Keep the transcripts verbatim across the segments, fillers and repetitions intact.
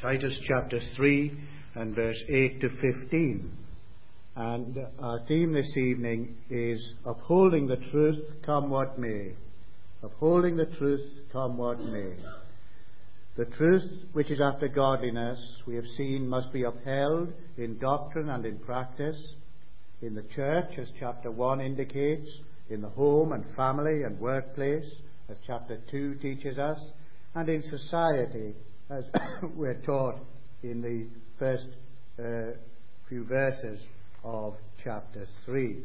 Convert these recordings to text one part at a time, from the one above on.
Titus chapter three and verse eight to fifteen. And our theme this evening is upholding the truth, come what may. Upholding the truth, come what may. The truth which is after godliness, we have seen, must be upheld in doctrine and in practice, in the church, as chapter one indicates, in the home and family and workplace, as chapter two teaches us, and in society, as we're taught in the first uh, few verses of chapter three.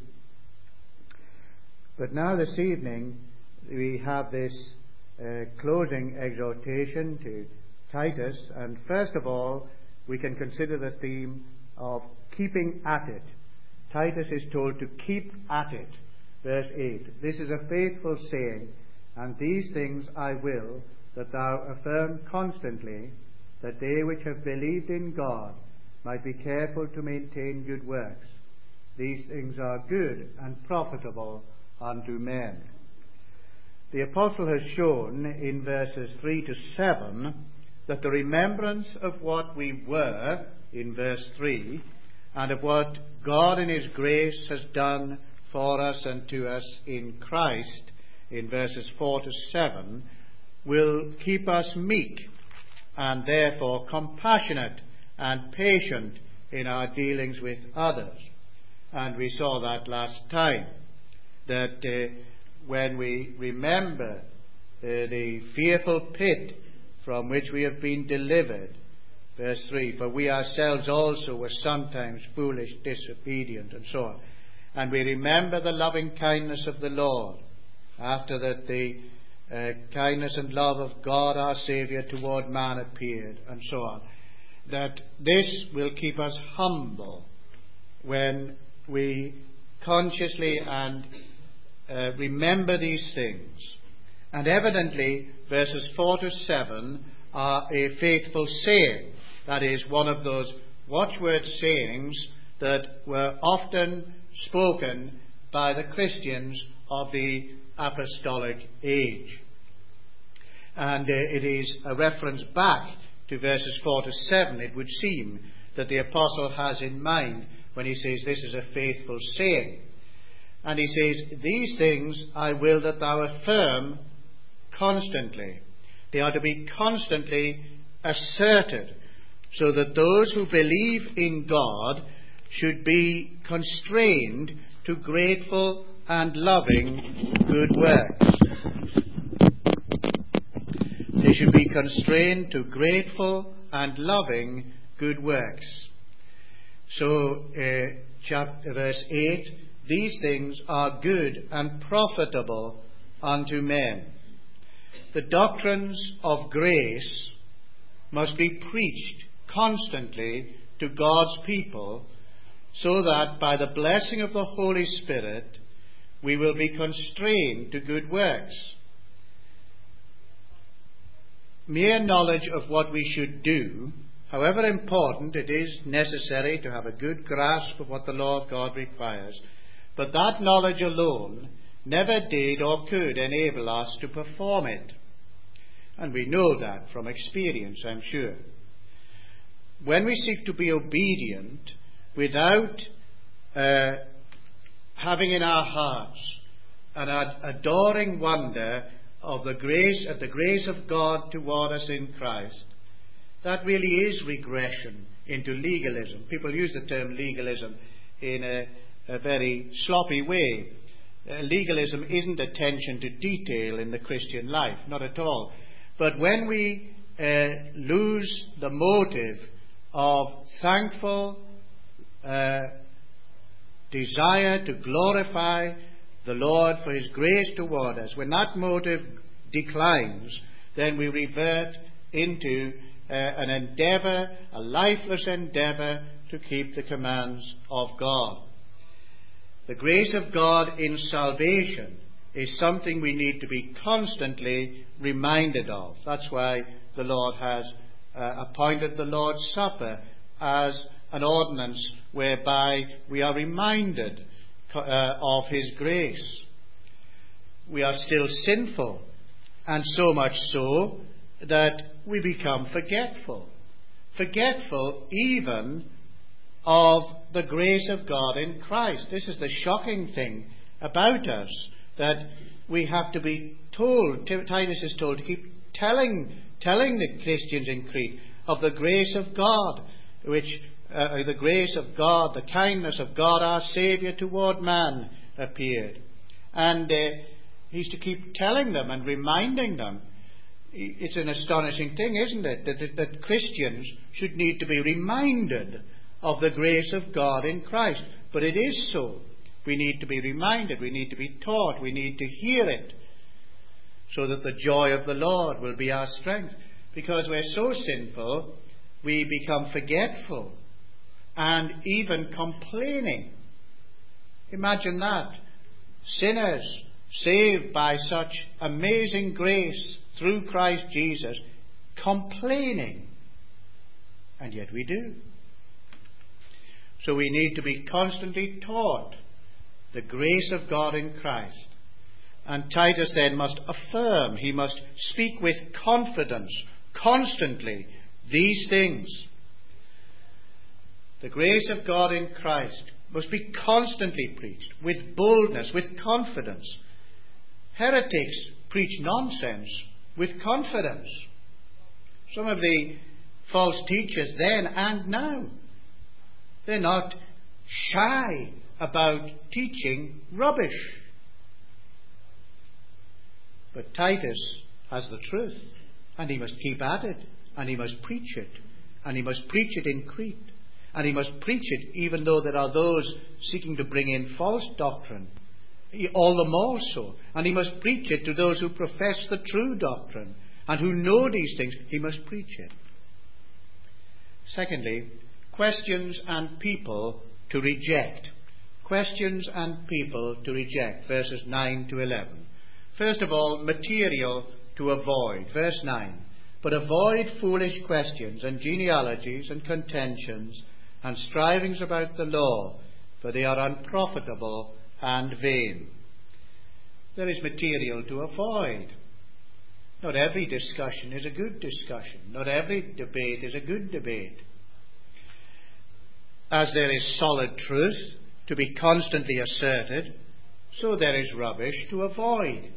But now this evening we have this uh, closing exhortation to Titus, and first of all we can consider the theme of keeping at it. Titus is told to keep at it. Verse eight, this is a faithful saying, and these things I will, that thou affirm constantly, that they which have believed in God might be careful to maintain good works. These things are good and profitable unto men. The apostle has shown in verses three to seven that the remembrance of what we were in verse three and of what God in his grace has done for us and to us in Christ in verses four to seven will keep us meek and therefore compassionate and patient in our dealings with others. And we saw that last time, that uh, when we remember uh, the fearful pit from which we have been delivered, verse three, for we ourselves also were sometimes foolish, disobedient, and so on. And we remember the loving kindness of the Lord, after that the uh, kindness and love of God our Saviour toward man appeared, and so on. That this will keep us humble when we consciously and uh, remember these things. And evidently, verses four to seven are a faithful saying. That is, one of those watchword sayings that were often spoken by the Christians of the apostolic age. And uh, it is a reference back to verses four to seven, it would seem, that the apostle has in mind when he says this is a faithful saying. And he says, these things I will that thou affirm constantly. They are to be constantly asserted, so that those who believe in God should be constrained to grateful and loving good works. They should be constrained to grateful and loving good works. So, uh, chapter, verse eight, these things are good and profitable unto men. The doctrines of grace must be preached constantly to God's people, so that by the blessing of the Holy Spirit we will be constrained to good works. Mere knowledge of what we should do, however important, it is necessary to have a good grasp of what the law of God requires, but that knowledge alone never did or could enable us to perform it. And we know that from experience, I'm sure. When we seek to be obedient without uh, having in our hearts an ad- adoring wonder of the grace of the grace of God toward us in Christ, that really is regression into legalism. People use the term legalism in a, a very sloppy way. Uh, legalism isn't attention to detail in the Christian life, not at all. But when we uh, lose the motive of thankful uh, desire to glorify the Lord for his grace toward us, when that motive declines, then we revert into uh, an endeavour, a lifeless endeavour to keep the commands of God. The grace of God in salvation is something we need to be constantly reminded of. That's why the Lord has uh, appointed the Lord's Supper as an ordinance whereby we are reminded uh, of his grace. We are still sinful, and so much so that we become forgetful. forgetful even of the grace of God in Christ. This is the shocking thing about us, that we have to be told, Titus is told to keep telling, telling the Christians in Crete of the grace of God, which uh, the grace of God, the kindness of God our Saviour toward man appeared. And uh, he's to keep telling them and reminding them. It's an astonishing thing, isn't it, that, that Christians should need to be reminded of the grace of God in Christ. But it is so. We need to be reminded, we need to be taught, we need to hear it, so that the joy of the Lord will be our strength. Because we're so sinful, we become forgetful and even complaining. Imagine that. Sinners saved by such amazing grace through Christ Jesus, complaining. And yet we do. So we need to be constantly taught the grace of God in Christ. And Titus then must affirm, he must speak with confidence, constantly, these things. The grace of God in Christ must be constantly preached, with boldness, with confidence. Heretics preach nonsense with confidence. Some of the false teachers then and now, they're not shy about teaching rubbish. But Titus has the truth, and he must keep at it, and he must preach it, and he must preach it in Crete, and he must preach it even though there are those seeking to bring in false doctrine, all the more so. And he must preach it to those who profess the true doctrine and who know these things. He must preach it. Secondly, questions and people to reject. Questions and people to reject. Verses nine to eleven. First of all, material to avoid. Verse nine. But avoid foolish questions and genealogies and contentions and strivings about the law, for they are unprofitable and vain. There is material to avoid. Not every discussion is a good discussion. Not every debate is a good debate. As there is solid truth to be constantly asserted, so there is rubbish to avoid.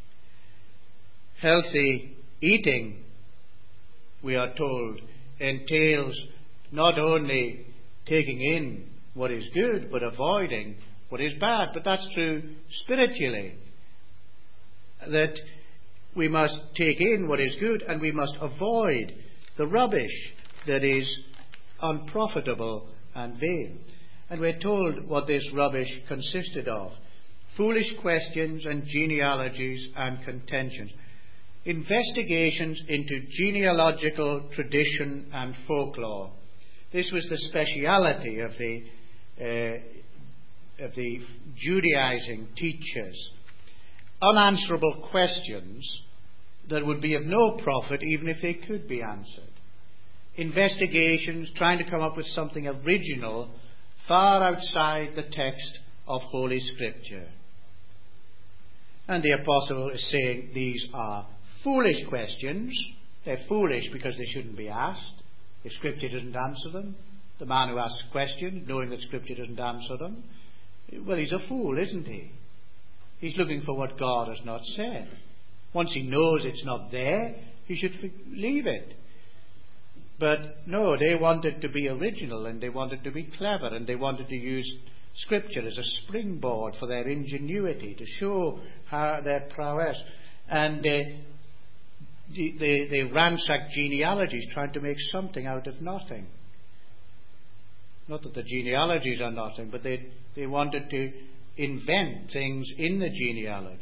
Healthy eating, we are told, entails not only taking in what is good, but avoiding what is bad. But that's true spiritually. That we must take in what is good, and we must avoid the rubbish that is unprofitable and vain. And we're told what this rubbish consisted of. Foolish questions and genealogies and contentions. Investigations into genealogical tradition and folklore. This was the speciality of the uh, of the Judaizing teachers. Unanswerable questions that would be of no profit even if they could be answered. Investigations trying to come up with something original far outside the text of Holy Scripture. And the apostle is saying these are foolish questions. They're foolish because they shouldn't be asked if Scripture doesn't answer them. The man who asks questions knowing that Scripture doesn't answer them, well, he's a fool, isn't he? He's looking for what God has not said. Once he knows it's not there, he should leave it. But no, they wanted to be original, and they wanted to be clever, and they wanted to use Scripture as a springboard for their ingenuity, to show how their prowess. And they, they, they ransacked genealogies, trying to make something out of nothing. Not that the genealogies are nothing, but they, they wanted to invent things in the genealogies.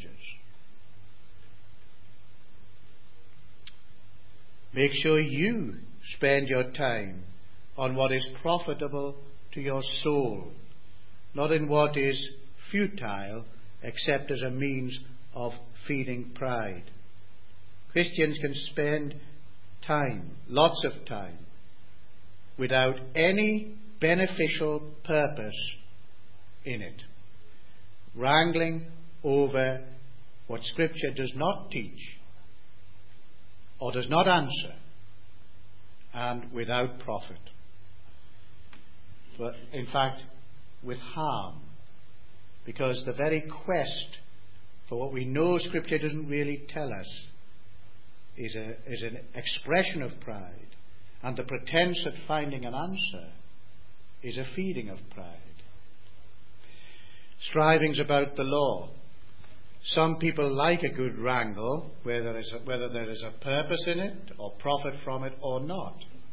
Make sure you spend your time on what is profitable to your soul, not in what is futile, except as a means of feeding pride. Christians can spend time, lots of time, without any beneficial purpose in it, wrangling over what Scripture does not teach or does not answer, and without profit. But in fact, with harm. Because the very quest for what we know Scripture doesn't really tell us is, a, is an expression of pride. And the pretense at finding an answer is a feeding of pride. Strivings about the law. Some people like a good wrangle, whether, there is a, whether there is a purpose in it, or profit from it, or not.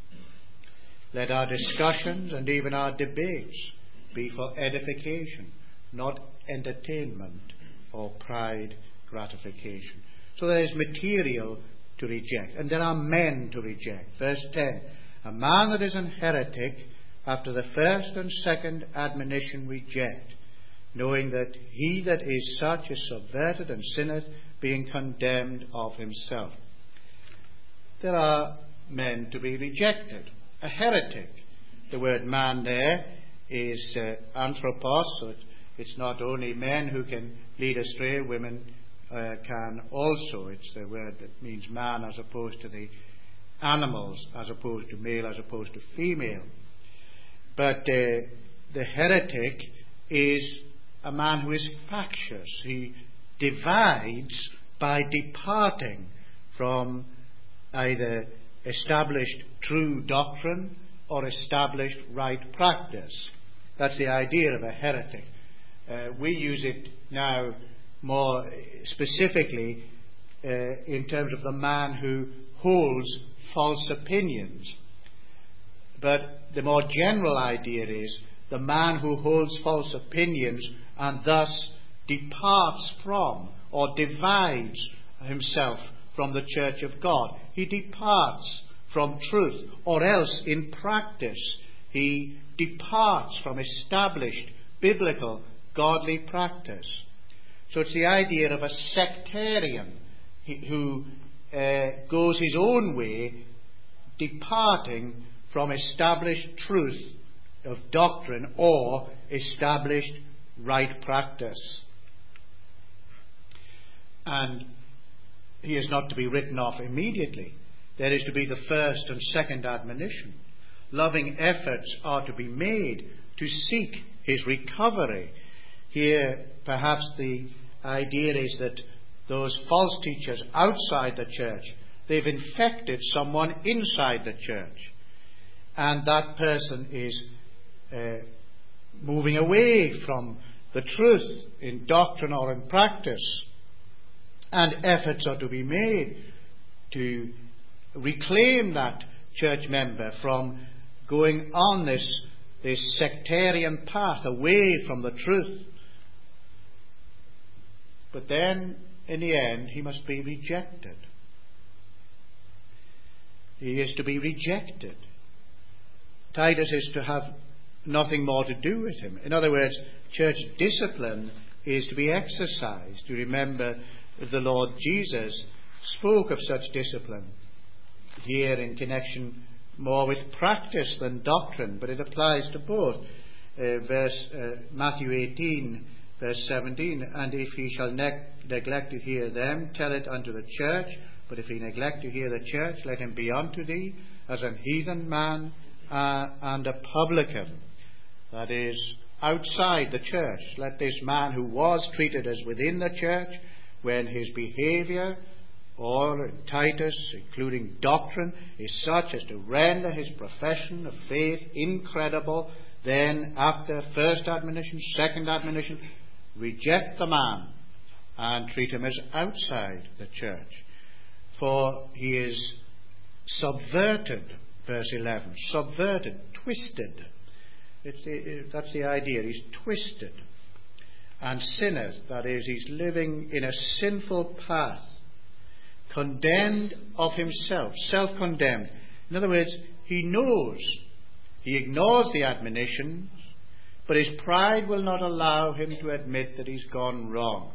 Let our discussions and even our debates be for edification, not entertainment or pride gratification. So there is material to reject, and there are men to reject. Verse ten, a man that is an heretic, after the first and second admonition reject, knowing that he that is such is subverted and sinneth, being condemned of himself. There are men to be rejected. A heretic. The word man there is uh, anthropos, so it, it's not only men who can lead astray, women uh, can also. It's the word that means man as opposed to the animals, as opposed to male, as opposed to female. But uh, the heretic is a man who is factious. He divides by departing from either established true doctrine or established right practice. That's the idea of a heretic. Uh, we use it now more specifically uh, in terms of the man who holds false opinions. But the more general idea is the man who holds false opinions and thus departs from or divides himself from the church of God. He departs from truth, or else in practice he departs from established biblical godly practice. So it's the idea of a sectarian who uh, goes his own way, departing from established truth of doctrine or established right practice. And he is not to be written off immediately. There is to be the first and second admonition. Loving efforts are to be made to seek his recovery. Here, perhaps the idea is that those false teachers outside the church, they've infected someone inside the church. And that person is uh, moving away from the truth in doctrine or in practice. And efforts are to be made to reclaim that church member from going on this, this sectarian path away from the truth. But then, in the end, he must be rejected. He is to be rejected. Titus is to have nothing more to do with him. In other words, church discipline is to be exercised. You remember the Lord Jesus spoke of such discipline here in connection more with practice than doctrine, but it applies to both. Uh, verse uh, Matthew eighteen, verse seventeen, and if he shall ne- neglect to hear them, tell it unto the church. But if he neglect to hear the church, let him be unto thee as an heathen man uh, and a publican. That is, outside the church. Let this man who was treated as within the church, when his behaviour, or in Titus, including doctrine, is such as to render his profession of faith incredible, then after first admonition, second admonition, reject the man and treat him as outside the church. For he is subverted, verse eleven, subverted, twisted. It's the, that's the idea. He's twisted and sinneth, that is, he's living in a sinful path, condemned of himself, self-condemned. In other words, he knows, he ignores the admonitions, but his pride will not allow him to admit that he's gone wrong.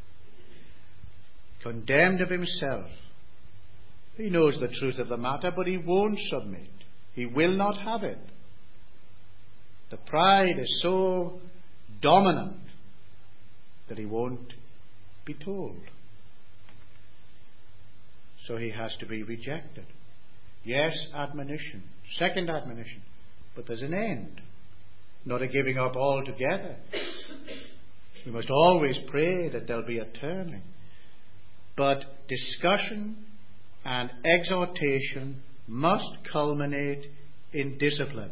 Condemned of himself. He knows the truth of the matter, but he won't submit. He will not have it. The pride is so dominant that he won't be told. So he has to be rejected. Yes, admonition. Second admonition. But there's an end. Not a giving up altogether. We must always pray that there'll be a turning. But discussion and exhortation must culminate in discipline.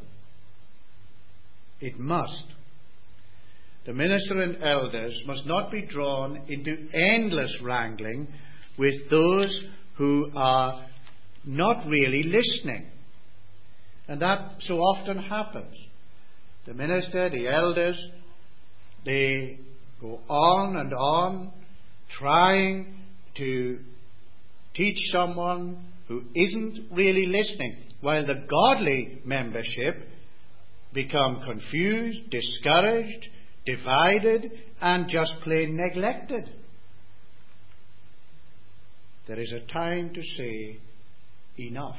It must. The minister and elders must not be drawn into endless wrangling with those who are not really listening. And that so often happens. The minister, the elders, they go on and on trying to teach someone who isn't really listening, while the godly membership become confused, discouraged, divided, and just plain neglected. There is a time to say enough.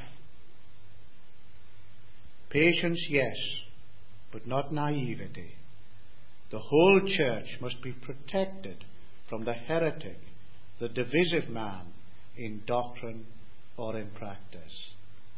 Patience, yes, but not naivety. The whole church must be protected from the heretic, the divisive man in doctrine or in practice.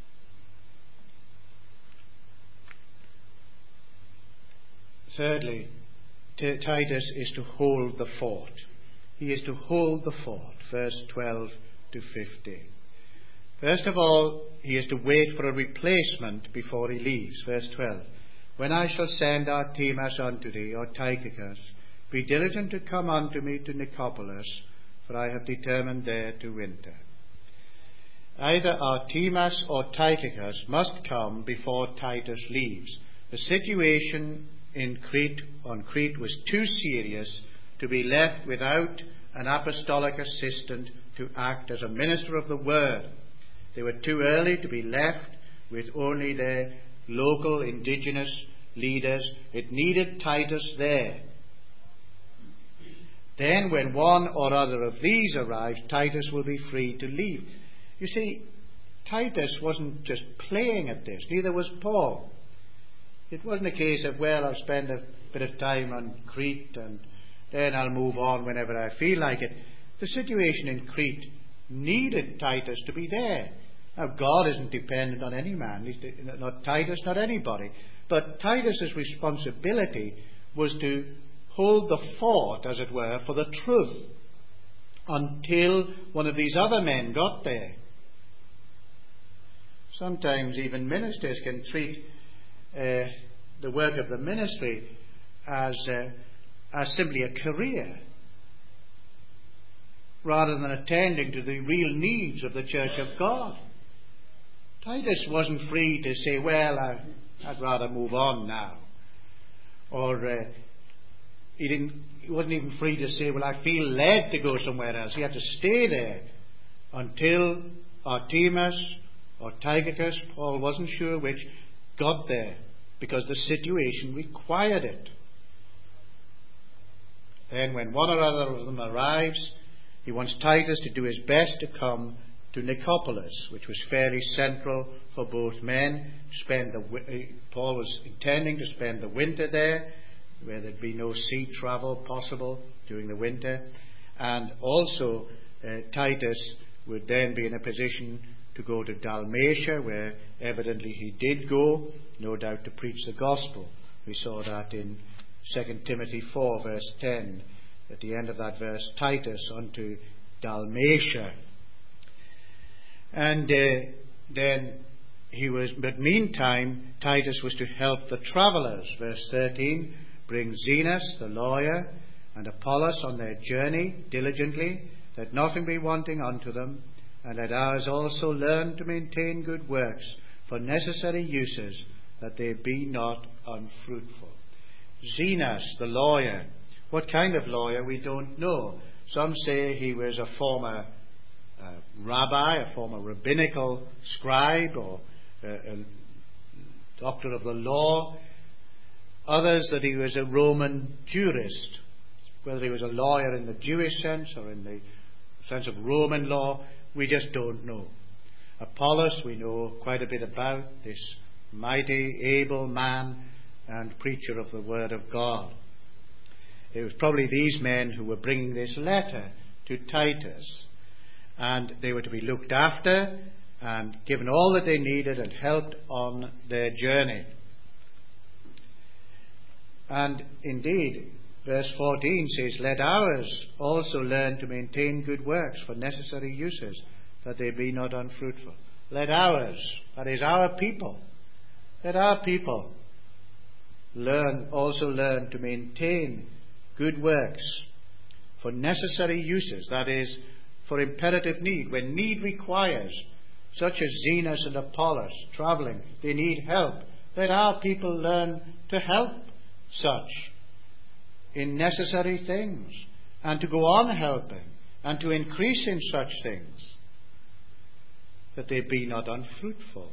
Thirdly, T- Titus is to hold the fort. He is to hold the fort, verse twelve to fifteen. First of all, he is to wait for a replacement before he leaves. Verse twelve. When I shall send Artemas unto thee, or Tychicus, be diligent to come unto me to Nicopolis, for I have determined there to winter. Either Artemas or Tychicus must come before Titus leaves. The situation in Crete, on Crete was too serious to be left without an apostolic assistant to act as a minister of the word. They were too early to be left with only their local indigenous leaders. It needed Titus there. Then when one or other of these arrives, Titus will be free to leave. You see, Titus wasn't just playing at this, neither was Paul. It wasn't a case of, well, I'll spend a bit of time on Crete and then I'll move on whenever I feel like it. The situation in Crete needed Titus to be there. Now, God isn't dependent on any man, not Titus, not anybody. But Titus's responsibility was to hold the fort, as it were, for the truth until one of these other men got there. Sometimes even ministers can treat uh, the work of the ministry as, uh, as simply a career, rather than attending to the real needs of the church of God. Titus wasn't free to say, well, I, I'd rather move on now. Or uh, he, didn't, he wasn't even free to say, well, I feel led to go somewhere else. He had to stay there until Artemas or Tychicus, Paul wasn't sure which, got there, because the situation required it. Then when one or other of them arrives, he wants Titus to do his best to come to Nicopolis, which was fairly central for both men. Spend the, Paul was intending to spend the winter there, where there'd be no sea travel possible during the winter. And also uh, Titus would then be in a position to go to Dalmatia, where evidently he did go, no doubt to preach the gospel. We saw that in Second Timothy four, verse ten. At the end of that verse, Titus unto Dalmatia. And uh, then he was, but meantime, Titus was to help the travellers. Verse thirteen, bring Zenas, the lawyer, and Apollos on their journey diligently, that nothing be wanting unto them, and let ours also learn to maintain good works for necessary uses, that they be not unfruitful. Zenas, the lawyer. What kind of lawyer, we don't know. Some say he was a former uh, rabbi, a former rabbinical scribe, or uh, a doctor of the law. Others that he was a Roman jurist. Whether he was a lawyer in the Jewish sense or in the sense of Roman law, we just don't know. Apollos, we know quite a bit about, this mighty, able man and preacher of the Word of God. It was probably these men who were bringing this letter to Titus. And they were to be looked after and given all that they needed and helped on their journey. And indeed, verse fourteen says, "Let ours also learn to maintain good works for necessary uses, that they be not unfruitful." Let ours, that is our people, let our people learn, also learn to maintain good works for necessary uses, that is, for imperative need, when need requires, such as Zenas and Apollos travelling, they need help. Let our people learn to help such in necessary things, and to go on helping, and to increase in such things, that they be not unfruitful.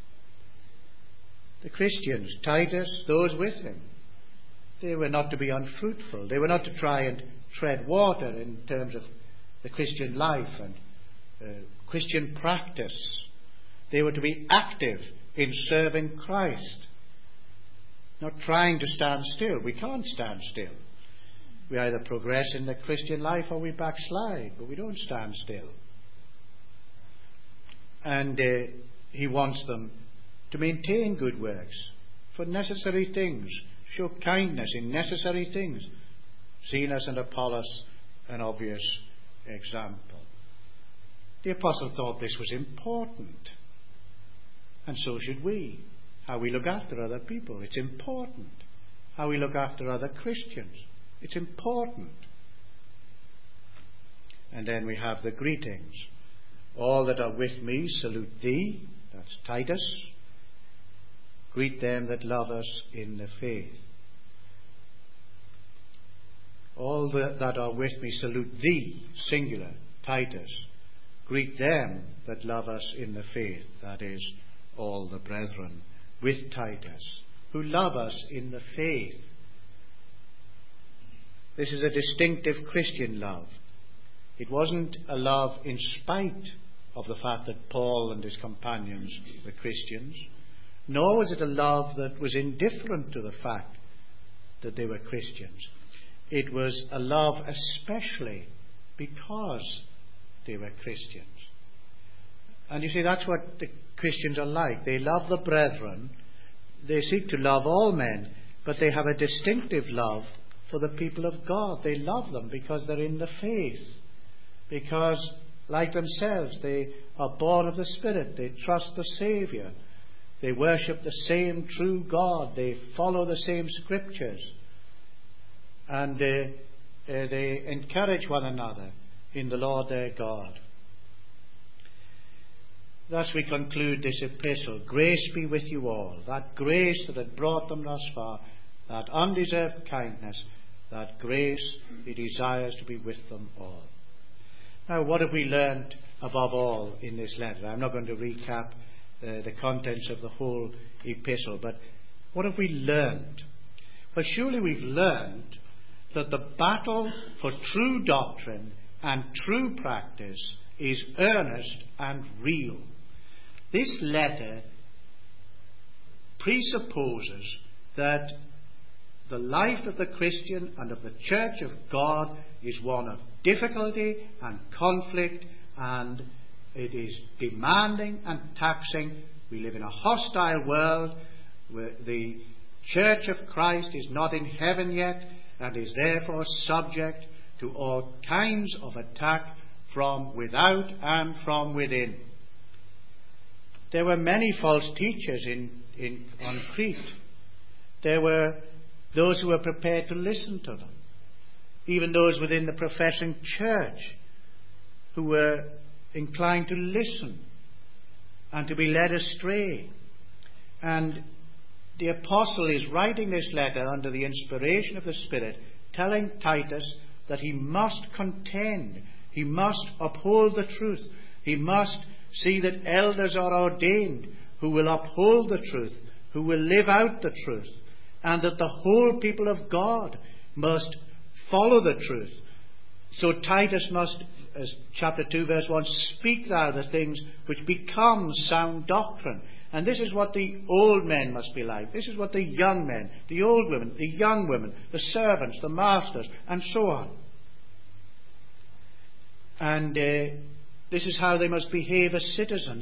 The Christians, Titus, those with him, they were not to be unfruitful. They were not to try and tread water in terms of the Christian life and uh, Christian practice. They were to be active in serving Christ, not trying to stand still. We can't stand still. We either progress in the Christian life or we backslide, but we don't stand still. And uh, he wants them to maintain good works for necessary things, show kindness in necessary things. Zenas and Apollos, an obvious example. The apostle thought this was important, and so should we. How we look after other people, it's important. How we look after other Christians, it's important. And then we have the greetings. All that are with me salute thee, that's Titus. Greet them that love us in the faith. All the, that are with me salute thee, singular, Titus. Greet them that love us in the faith, that is, all the brethren with Titus, who love us in the faith. This is a distinctive Christian love. It wasn't a love in spite of the fact that Paul and his companions were Christians, nor was it a love that was indifferent to the fact that they were Christians. It was a love especially because they were Christians. And you see, that's what the Christians are like. They love the brethren. They seek to love all men, but they have a distinctive love for the people of God. They love them because they're in the faith. Because, like themselves, they are born of the Spirit. They trust the Saviour. They worship the same true God. They follow the same Scriptures. And they, uh, they encourage one another in the Lord their God. Thus we conclude this epistle. Grace be with you all. That grace that had brought them thus far, that undeserved kindness, that grace he desires to be with them all. Now, what have we learned above all in this letter? I'm not going to recap uh, the contents of the whole epistle, but what have we learned? Well, surely we've learned that the battle for true doctrine and true practice is earnest and real. This letter presupposes that the life of the Christian and of the Church of God is one of difficulty and conflict, and it is demanding and taxing. We live in a hostile world where the Church of Christ is not in heaven yet and is therefore subject to all kinds of attack from without and from within. There were many false teachers in, in, on Crete. There were those who were prepared to listen to them. Even those within the professing church who were inclined to listen and to be led astray. And the apostle is writing this letter under the inspiration of the Spirit, telling Titus that he must contend, he must uphold the truth, he must see that elders are ordained who will uphold the truth, who will live out the truth, and that the whole people of God must follow the truth. So Titus must, as chapter two verse one, speak thou the things which become sound doctrine. And this is what the old men must be like. This is what the young men, the old women, the young women, the servants, the masters, and so on. And uh, this is how they must behave as citizens,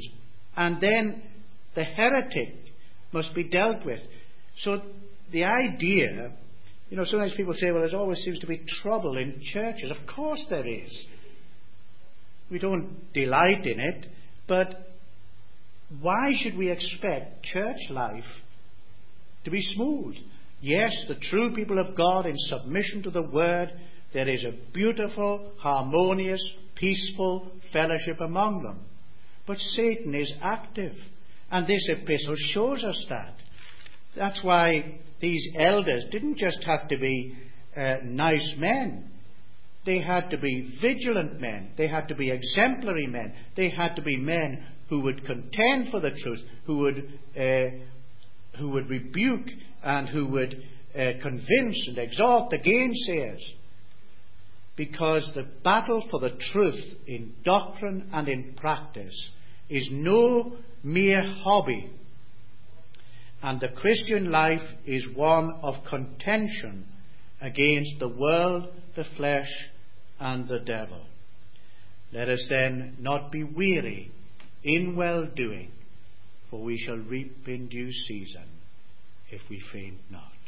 And then the heretic must be dealt with. So the idea, you know, sometimes people say, well, there always seems to be trouble in churches. Of course there is. We don't delight in it, but why should we expect church life to be smooth? Yes, the true people of God in submission to the Word, there is a beautiful, harmonious, peaceful fellowship among them. But Satan is active, and this epistle shows us that. That's why these elders didn't just have to be uh, nice men. They had to be vigilant men. They had to be exemplary men. They had to be men who would contend for the truth, who would uh, who would rebuke and who would uh, convince and exhort the gainsayers. Because the battle for the truth in doctrine and in practice is no mere hobby. And the Christian life is one of contention against the world, the flesh, and the devil. Let us then not be weary in well-doing, for we shall reap in due season if we faint not.